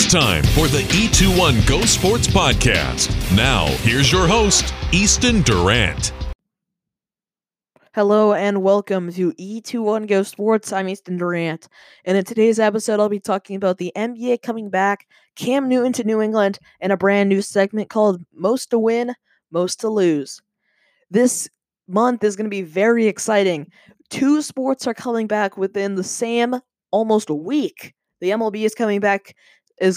time for the E21 Go Sports Podcast. Now, here's your host, Easton Durant. Hello and welcome to E21 Go Sports. I'm Easton Durant, and in today's episode, I'll be talking about the NBA coming back, Cam Newton to New England, and a brand new segment called Most to Win, Most to Lose. This month is going to be very exciting. Two sports are coming back within the same almost a week. The MLB is coming back the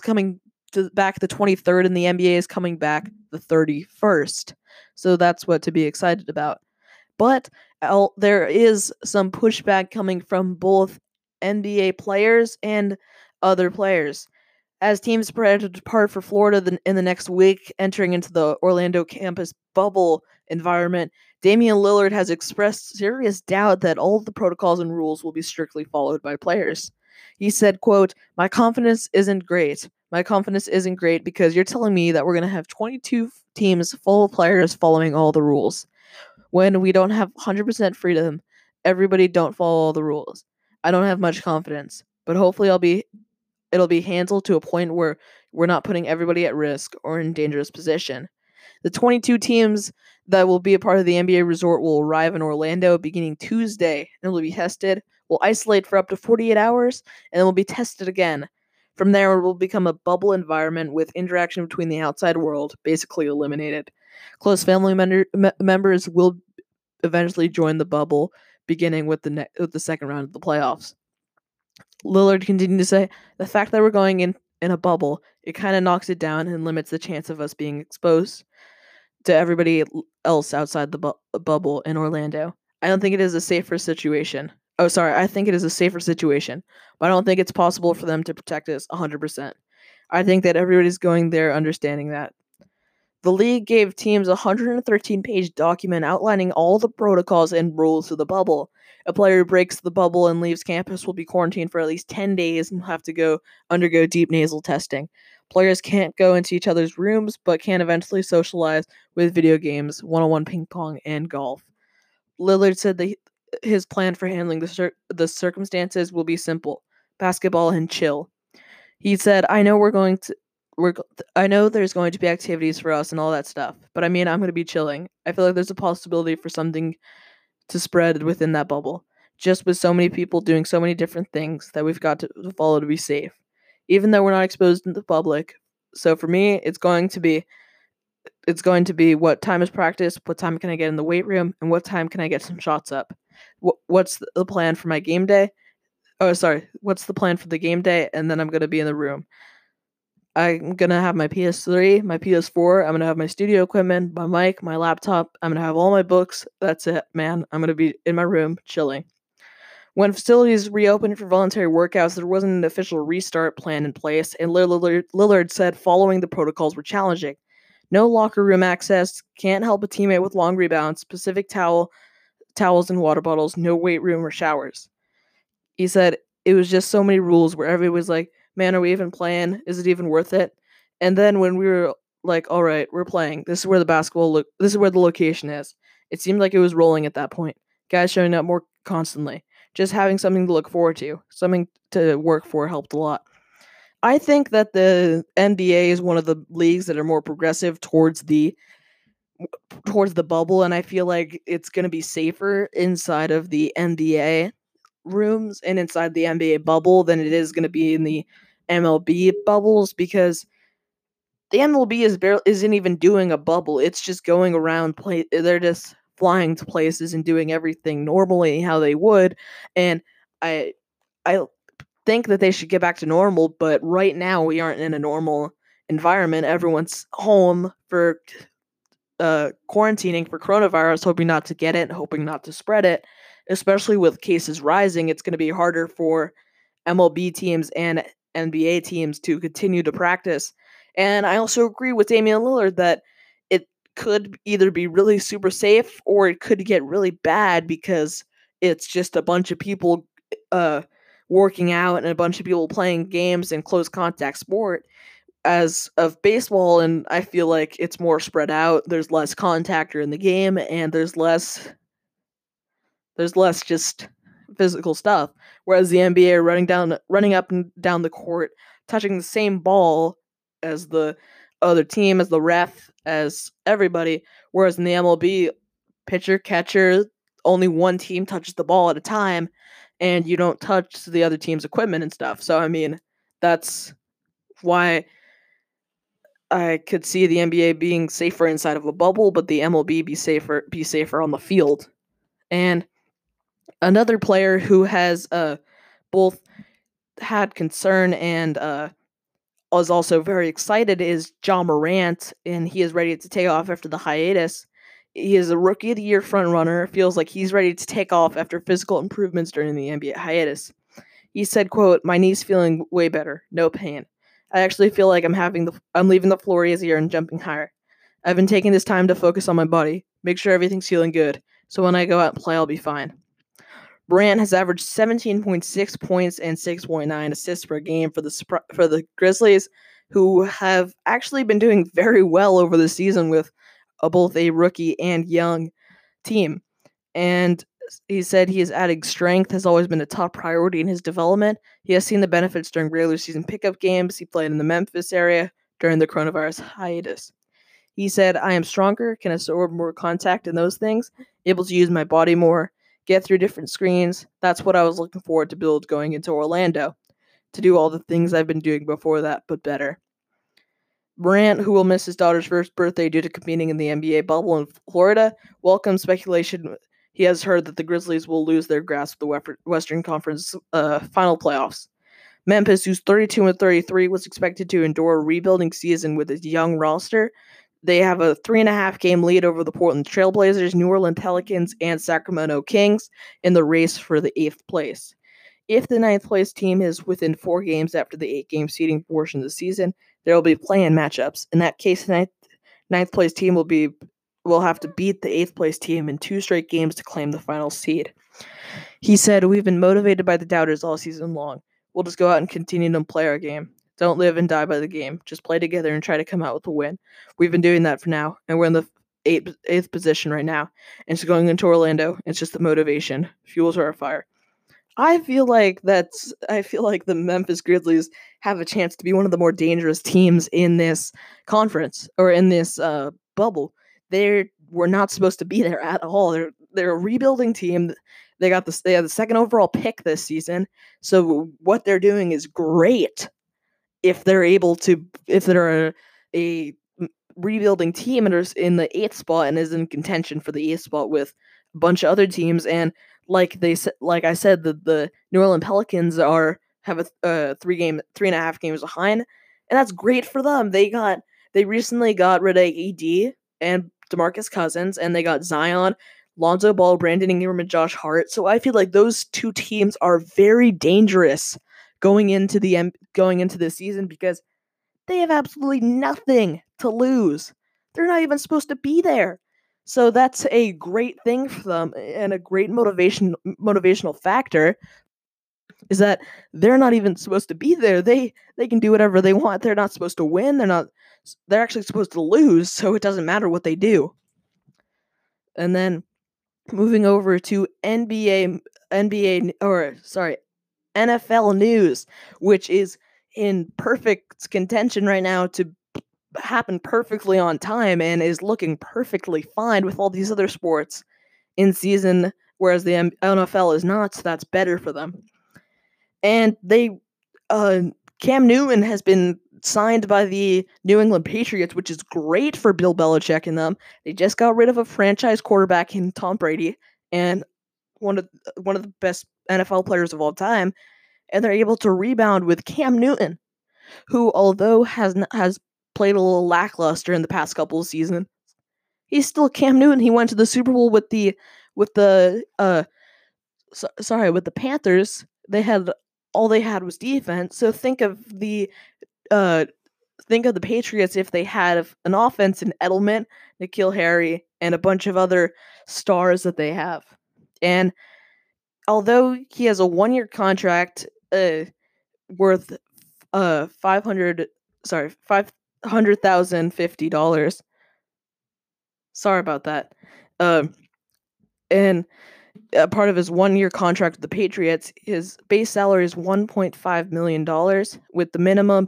23rd, and the NBA is coming back the 31st. So that's what to be excited about. But there is some pushback coming from both NBA players and other players. As teams prepare to depart for Florida in the next week, entering into the Orlando campus bubble environment, Damian Lillard has expressed serious doubt that all of the protocols and rules will be strictly followed by players. He said, quote, "My confidence isn't great. My confidence isn't great because you're telling me that we're going to have 22 teams full of players following all the rules. When we don't have 100% freedom, everybody don't follow all the rules. I don't have much confidence, but hopefully it'll be handled to a point where we're not putting everybody at risk or in dangerous position." The 22 teams that will be a part of the NBA resort will arrive in Orlando beginning Tuesday and will be tested. We'll isolate for up to 48 hours and then will be tested again. From there, it will become a bubble environment with interaction between the outside world basically eliminated. Close family members will eventually join the bubble, beginning with the second round of the playoffs. Lillard continued to say, "The fact that we're going in a bubble, it kind of knocks it down and limits the chance of us being exposed to everybody else outside the bubble in Orlando. I don't think it is a safer situation. I think it is a safer situation, but I don't think it's possible for them to protect us 100%. I think that everybody's going there understanding that." The league gave teams a 113-page document outlining all the protocols and rules of the bubble. A player who breaks the bubble and leaves campus will be quarantined for at least 10 days and will have to undergo deep nasal testing. Players can't go into each other's rooms, but can eventually socialize with video games, one-on-one ping pong, and golf. Lillard said that his plan for handling the circumstances will be simple: basketball and chill. He said, I know there's going to be activities for us and all that stuff, but I'm going to be chilling. I feel like there's a possibility for something to spread within that bubble, just with so many people doing so many different things that we've got to follow to be safe, even though we're not exposed to the public. So for me, it's going to be what time is practice, what time can I get in the weight room, and what time can I get some shots up. What's the plan for my game day? What's the plan for the game day? And then I'm going to be in the room. I'm going to have my PS3, my PS4, I'm going to have my studio equipment, my mic, my laptop, I'm going to have all my books. That's it, man. I'm going to be in my room, chilling. When facilities reopened for voluntary workouts, there wasn't an official restart plan in place, and Lillard said following the protocols were challenging. No locker room access, can't help a teammate with long rebounds, specific towels and water bottles, no weight room or showers. He said it was just so many rules where everybody was like, man, are we even playing? Is it even worth it? And then when we were like, all right, we're playing. This is where the location is. It seemed like it was rolling at that point. Guys showing up more constantly. Just having something to look forward to, something to work for helped a lot. I think that the NBA is one of the leagues that are more progressive towards the bubble, and I feel like it's going to be safer inside of the NBA rooms and inside the NBA bubble than it is going to be in the MLB bubbles, because the MLB isn't even doing a bubble. It's just going around they're just flying to places and doing everything normally how they would, and I think that they should get back to normal, but right now we aren't in a normal environment. Everyone's home for quarantining for coronavirus, hoping not to get it, hoping not to spread it. Especially with cases rising, it's going to be harder for MLB teams and NBA teams to continue to practice. And I also agree with Damian Lillard that it could either be really super safe or it could get really bad because it's just a bunch of people working out and a bunch of people playing games in close contact sport. As of baseball, and I feel like it's more spread out. There's less contact in the game, and there's less just physical stuff. Whereas the NBA are running up and down the court, touching the same ball as the other team, as the ref, as everybody. Whereas in the MLB, pitcher, catcher, only one team touches the ball at a time, and you don't touch the other team's equipment and stuff. So, I mean, that's why I could see the NBA being safer inside of a bubble, but the MLB be safer on the field. And another player who has both had concern and was also very excited is Ja Morant, and he is ready to take off after the hiatus. He is a Rookie of the Year frontrunner. Feels like he's ready to take off after physical improvements during the NBA hiatus. He said, "quote My knee's feeling way better, no pain. I actually feel like I'm leaving the floor easier and jumping higher. I've been taking this time to focus on my body, make sure everything's feeling good, so when I go out and play, I'll be fine." Morant has averaged 17.6 points and 6.9 assists per game for the Grizzlies, who have actually been doing very well over the season with both a rookie and young team. And he said he is adding strength, has always been a top priority in his development. He has seen the benefits during regular season pickup games. He played in the Memphis area during the coronavirus hiatus. He said, "I am stronger, can absorb more contact and those things, able to use my body more, get through different screens. That's what I was looking forward to build going into Orlando, to do all the things I've been doing before that, but better." Morant, who will miss his daughter's first birthday due to competing in the NBA bubble in Florida, welcomes speculation he has heard that the Grizzlies will lose their grasp of the Western Conference final playoffs. Memphis, who's 32-33, was expected to endure a rebuilding season with its young roster. They have a 3.5 game lead over the Portland Trailblazers, New Orleans Pelicans, and Sacramento Kings in the race for the 8th place. If the 9th place team is within 4 games after the 8-game seeding portion of the season, there will be play-in matchups. In that case, the 9th place team will have to beat the 8th place team in 2 straight games to claim the final seed. He said, "We've been motivated by the doubters all season long. We'll just go out and continue to play our game. Don't live and die by the game. Just play together and try to come out with a win. We've been doing that for now, and we're in the 8th position right now. And so going into Orlando, it's just the motivation. Fuels our fire." I feel like the Memphis Grizzlies have a chance to be one of the more dangerous teams in this conference or in this bubble. They were not supposed to be there at all. They're a rebuilding team. They have the 2nd overall pick this season. So what they're doing is great. If they're a rebuilding team and is in the 8th spot and is in contention for the 8th spot with a bunch of other teams, and like I said, the New Orleans Pelicans have a 3.5 games behind, and that's great for them. They recently got rid of AD and DeMarcus Cousins, and they got Zion, Lonzo Ball, Brandon Ingram, and Josh Hart. So I feel like those 2 teams are very dangerous going into this season because they have absolutely nothing to lose. They're not even supposed to be there. So that's a great thing for them, and a great motivational factor is that they're not even supposed to be there. They can do whatever they want. They're not supposed to win. They're actually supposed to lose, so it doesn't matter what they do. And then moving over to NFL news, which is in perfect contention right now to happen perfectly on time and is looking perfectly fine with all these other sports in season, whereas the NFL is not, so that's better for them. And Cam Newton has been signed by the New England Patriots, which is great for Bill Belichick and them. They just got rid of a franchise quarterback in Tom Brady and one of the best NFL players of all time, and they're able to rebound with Cam Newton, who, although has played a little lackluster in the past couple of seasons, he's still Cam Newton. He went to the Super Bowl with the Panthers. All they had was defense. So think of the Patriots if they had an offense in Edelman, N'Keal Harry, and a bunch of other stars that they have. And although he has a 1-year contract worth $500,050. Sorry about that. And part of his 1-year contract with the Patriots, his base salary is $1.5 million, with the minimum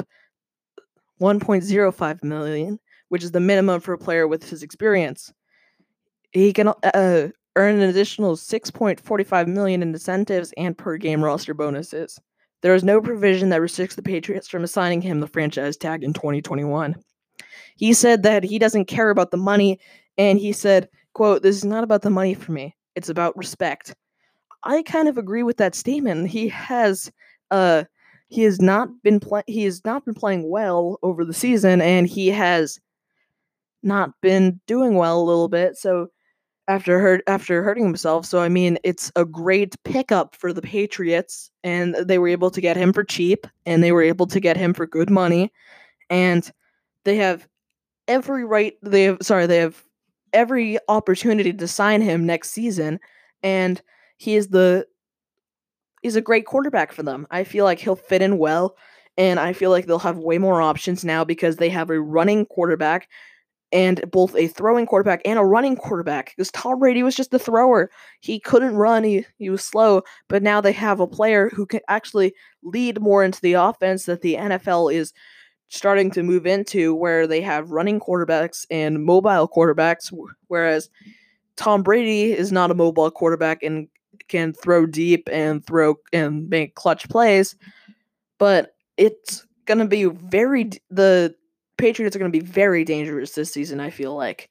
$1.05 million, which is the minimum for a player with his experience. He can earn an additional $6.45 million in incentives and per game roster bonuses. There is no provision that restricts the Patriots from assigning him the franchise tag in 2021. He said that he doesn't care about the money, and he said, quote, "This is not about the money for me. It's about respect." I kind of agree with that statement. He has not been playing well over the season, and he has not been doing well a little bit. So after hurting himself, so I mean, it's a great pickup for the Patriots, and they were able to get him for cheap, and they were able to get him for good money, and they have they have every opportunity to sign him next season, and he's a great quarterback for them. I feel like he'll fit in well, and I feel like they'll have way more options now because they have a running quarterback and both a throwing quarterback and a running quarterback. Because Tom Brady was just a thrower. He couldn't run, he was slow, but now they have a player who can actually lead more into the offense that the NFL is starting to move into, where they have running quarterbacks and mobile quarterbacks, whereas Tom Brady is not a mobile quarterback and can throw deep and make clutch plays, but it's going to be the Patriots are going to be very dangerous this season. I feel like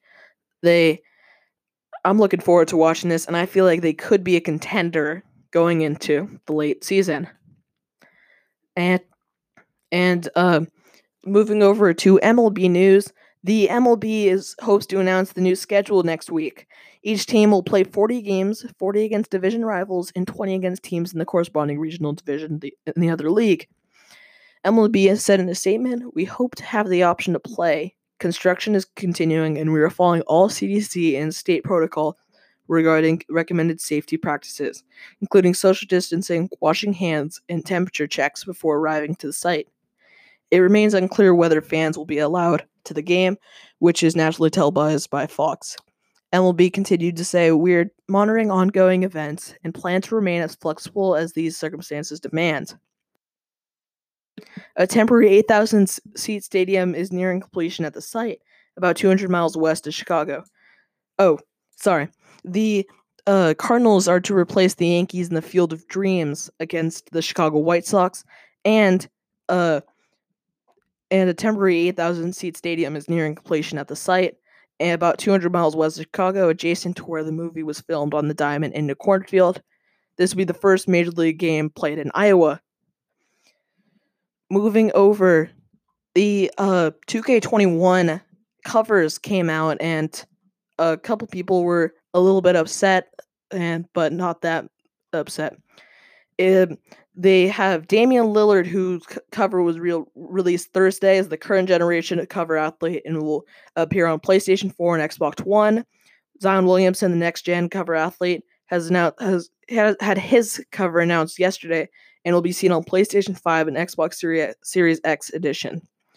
I'm looking forward to watching this, and I feel like they could be a contender going into the late season. And moving over to MLB news, the MLB hopes to announce the new schedule next week. Each team will play 40 games, 40 against division rivals, and 20 against teams in the corresponding regional division in the other league. MLB has said in a statement, "We hope to have the option to play. Construction is continuing, and we are following all CDC and state protocol regarding recommended safety practices, including social distancing, washing hands, and temperature checks before arriving to the site. It remains unclear whether fans will be allowed to the game, which is nationally televised by Fox." MLB continued to say, "We're monitoring ongoing events and plan to remain as flexible as these circumstances demand." A temporary 8,000-seat stadium is nearing completion at the site, about 200 miles west of Chicago. Oh, sorry. The Cardinals are to replace the Yankees in the Field of Dreams against the Chicago White Sox, and a temporary 8,000-seat stadium is nearing completion at the site, and about 200 miles west of Chicago, adjacent to where the movie was filmed on the diamond in the cornfield. This will be the first Major League game played in Iowa. Moving over, the 2K21 covers came out, and a couple people were a little bit upset, but not that upset. They have Damian Lillard, whose cover was released Thursday as the current generation cover athlete and will appear on PlayStation 4 and Xbox One. Zion Williamson, the next gen cover athlete, has had his cover announced yesterday and will be seen on PlayStation 5 and Xbox Series X edition.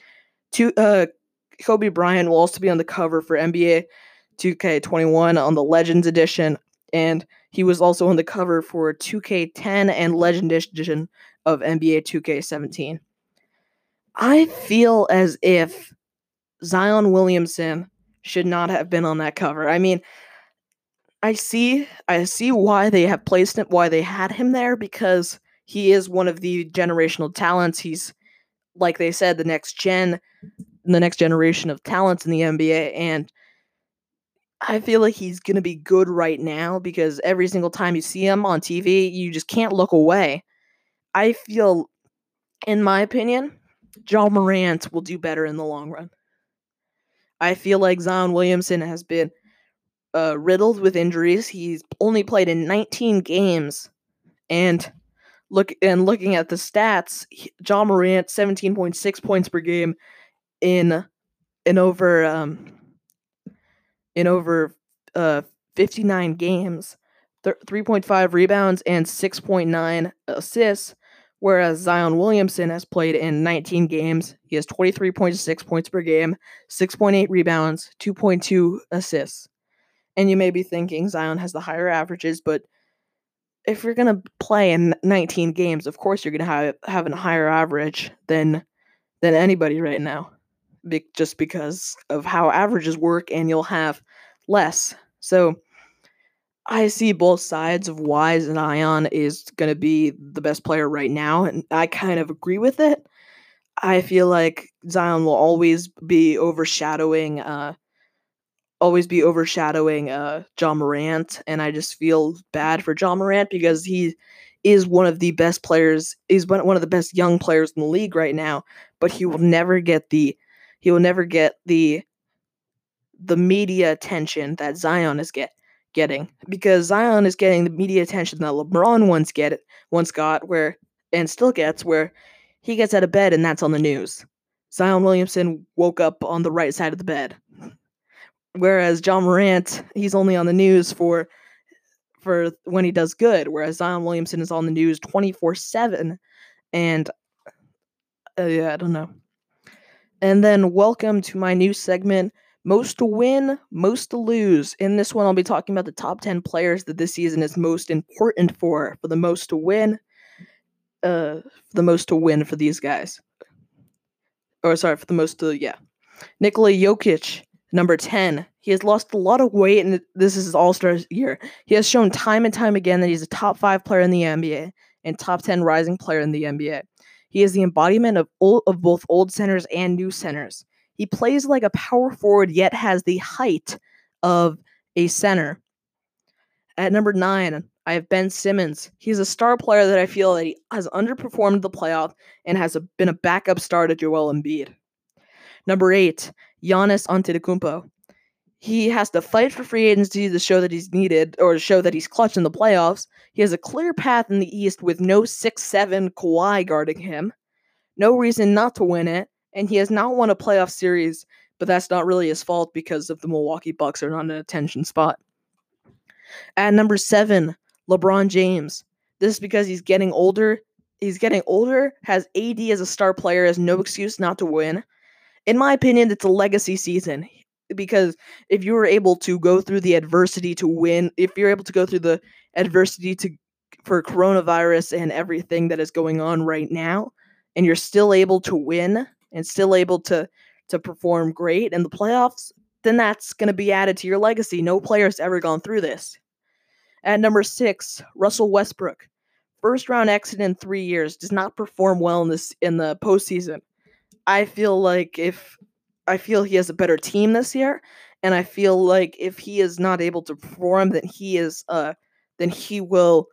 Kobe Bryant will also be on the cover for NBA 2K21 on the Legends edition, and he was also on the cover for 2K10 and Legend edition of NBA 2K17. I feel as if Zion Williamson should not have been on that cover. I mean, I see why they have placed it, why they had him there, because he is one of the generational talents. He's, like they said, the next generation of talents in the NBA, and I feel like he's going to be good right now because every single time you see him on TV, you just can't look away. I feel, in my opinion, Ja Morant will do better in the long run. I feel like Zion Williamson has been riddled with injuries. He's only played in 19 games, and looking at the stats, Ja Morant 17.6 points per game in over 59 games, 3.5 rebounds and 6.9 assists, whereas Zion Williamson has played in 19 games. He has 23.6 points per game, 6.8 rebounds, 2.2 assists. And you may be thinking Zion has the higher averages, but if you're gonna play in 19 games, of course you're gonna have a higher average than anybody right now, just because of how averages work, and you'll have less. So I see both sides of why Zion is going to be the best player right now, and I kind of agree with it. I feel like Zion will always be overshadowing Ja Morant, and I just feel bad for Ja Morant because he is one of the best players, is one of the best young players in the league right now, but he will never get the media attention that Zion is getting, because Zion is getting the media attention that LeBron once got, where and still gets, where he gets out of bed and that's on the news. Zion Williamson woke up on the right side of the bed, whereas Ja Morant, he's only on the news for when he does good, whereas Zion Williamson is on the news 24/7. And yeah, I don't know. And then welcome to my new segment, Most to Win, Most to Lose. In this one, I'll be talking about the top 10 players that this season is most important for the most to win. For these guys. For the most to, yeah. Nikola Jokic, number 10. He has lost a lot of weight, and this is his All-Star year. He has shown time and time again that he's a top 5 player in the NBA and top 10 rising player in the NBA. He is the embodiment of both old centers and new centers. He plays like a power forward, yet has the height of a center. At number 9, I have Ben Simmons. He's a star player that I feel that he has underperformed the playoff and has been a backup star to Joel Embiid. Number 8, Giannis Antetokounmpo. He has to fight for free agency to show that he's needed, or to show that he's clutch in the playoffs. He has a clear path in the East with no 6'7" Kawhi guarding him. No reason not to win it, and he has not won a playoff series, but that's not really his fault because of the Milwaukee Bucks are not an attention spot. At number 7, LeBron James. This is because he's getting older. Has AD as a star player, has no excuse not to win. In my opinion, it's a legacy season, because if you were able to go through the adversity to win, if you're able to go through the adversity for coronavirus and everything that is going on right now, and you're still able to win and still able to perform great in the playoffs, then that's going to be added to your legacy. No player's ever gone through this. At number 6, Russell Westbrook. First round exit in 3 years, does not perform well in the postseason. I feel he has a better team this year, and I feel like if he is not able to perform, then he will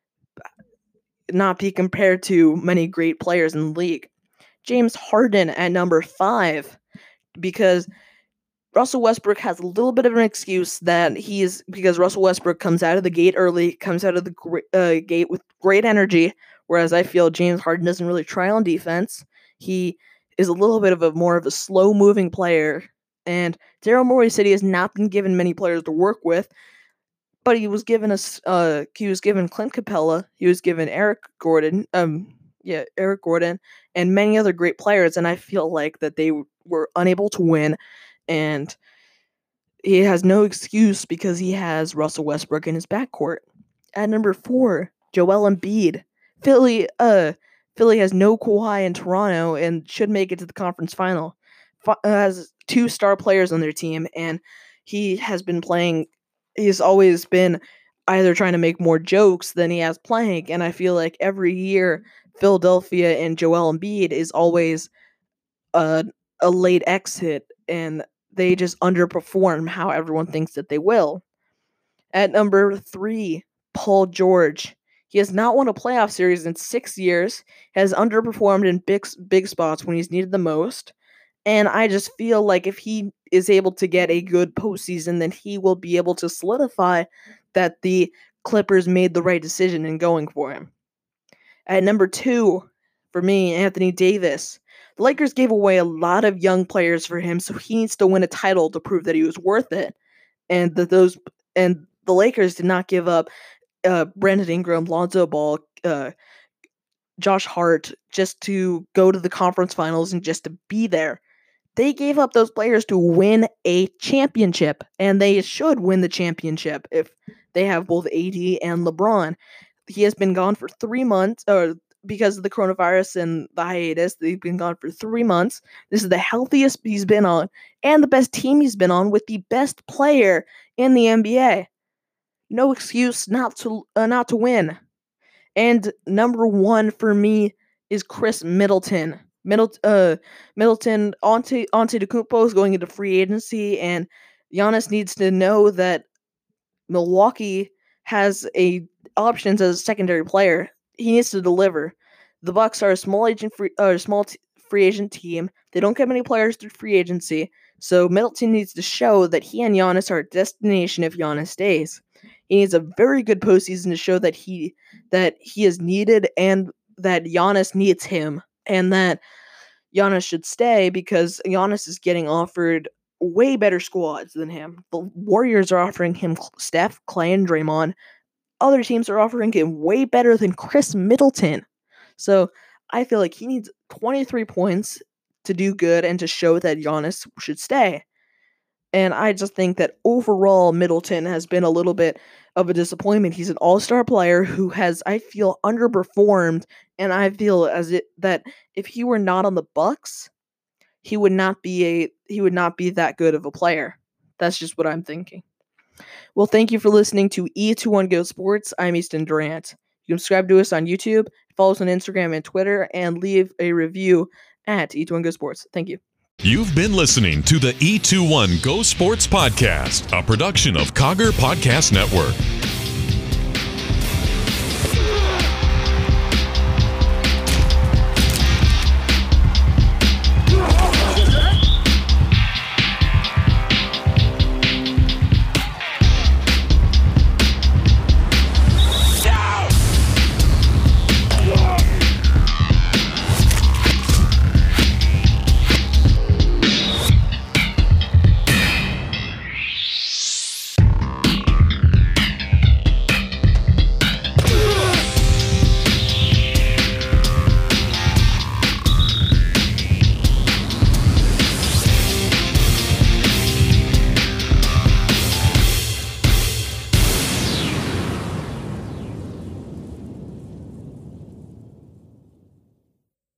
not be compared to many great players in the league. James Harden at number 5, because Russell Westbrook has a little bit of an excuse because Russell Westbrook comes out of the gate early, comes out of the gate with great energy, whereas I feel James Harden doesn't really try on defense. He is a little bit of more of a slow-moving player, and Daryl Morey said he has not been given many players to work with, but he was given Clint Capella, he was given Eric Gordon, and many other great players, and I feel like that they were unable to win, and he has no excuse because he has Russell Westbrook in his backcourt. At number 4, Joel Embiid. Philly has no Kawhi in Toronto and should make it to the conference final. Has 2 star players on their team, and he's always been either trying to make more jokes than he has playing, and I feel like every year Philadelphia and Joel Embiid is always a late exit, and they just underperform how everyone thinks that they will. At number 3, Paul George. He has not won a playoff series in 6 years, has underperformed in big spots when he's needed the most, and I just feel like if he is able to get a good postseason, then he will be able to solidify that the Clippers made the right decision in going for him. At number 2, for me, Anthony Davis. The Lakers gave away a lot of young players for him, so he needs to win a title to prove that he was worth it. And the Lakers did not give up Brandon Ingram, Lonzo Ball, Josh Hart just to go to the conference finals and just to be there. They gave up those players to win a championship, and they should win the championship if they have both AD and LeBron. he has been gone for 3 months, or because of the coronavirus and the hiatus, they've been gone for 3 months. This is the healthiest he's been on, and the best team he's been on with the best player in the NBA. No excuse not to win. And number one for me is Chris Middleton. Middleton Antetokounmpo is going into free agency, and Giannis needs to know that Milwaukee has options as a secondary player. He needs to deliver. The Bucks are a small free agent team. They don't get many players through free agency, so Middleton needs to show that he and Giannis are a destination if Giannis stays. He needs a very good postseason to show that he is needed and that Giannis needs him, and that Giannis should stay because Giannis is getting offered way better squads than him. The Warriors are offering him Steph, Clay, and Draymond. Other teams are offering him way better than Chris Middleton. So I feel like he needs 23 points to do good and to show that Giannis should stay. And I just think that overall Middleton has been a little bit of a disappointment. He's an all-star player who has, I feel, underperformed, and I feel that if he were not on the Bucks, he would not be that good of a player. That's just what I'm thinking. Well, thank you for listening to E21 Go Sports. I'm Easton Durant. You can subscribe to us on YouTube, follow us on Instagram and Twitter, and leave a review at E21 Go Sports. Thank you. You've been listening to the E21 Go Sports Podcast, a production of Cogger Podcast Network.